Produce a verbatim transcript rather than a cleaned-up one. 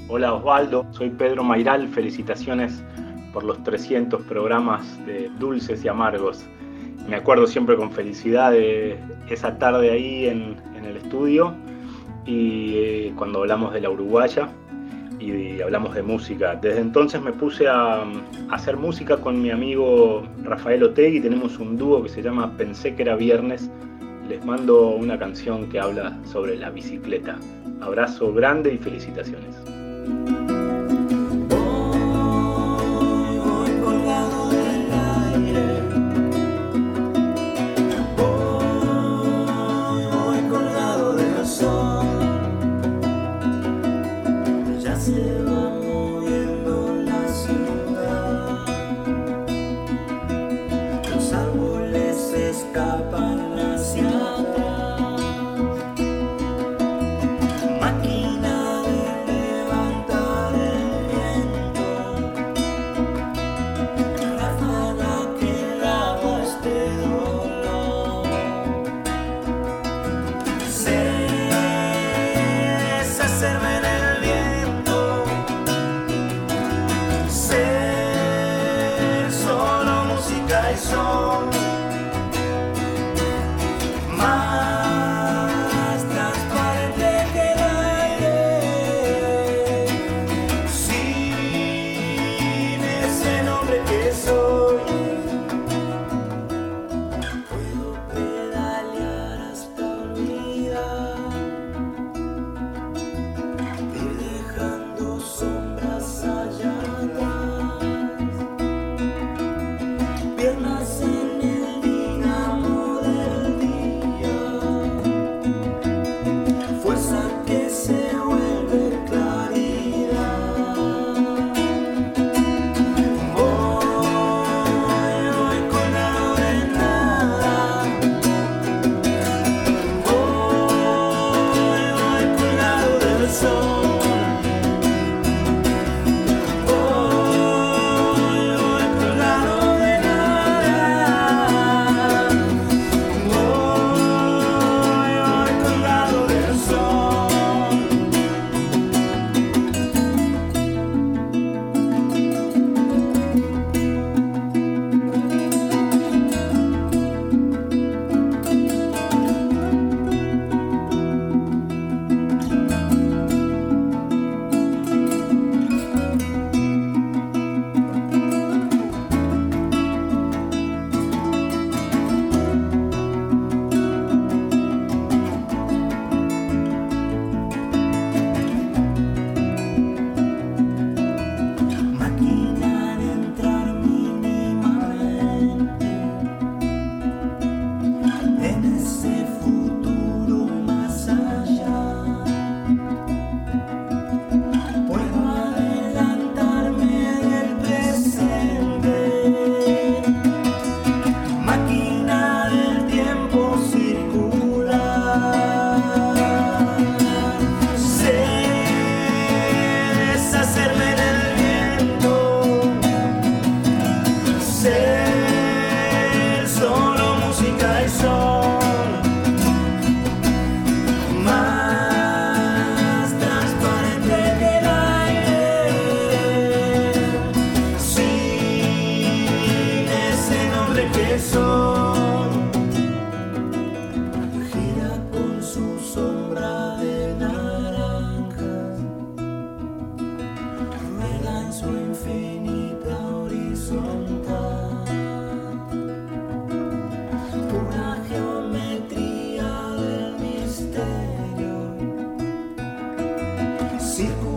Hola Osvaldo, soy Pedro Mairal, felicitaciones por los trescientos programas de Dulces y Amargos. Me acuerdo siempre con felicidad de esa tarde ahí en, en el estudio y eh, cuando hablamos de la Uruguaya y, y hablamos de música. Desde entonces me puse a, a hacer música con mi amigo Rafael Otegui, tenemos un dúo que se llama Pensé que era viernes. Les mando una canción que habla sobre la bicicleta. Abrazo grande y felicitaciones. Círculo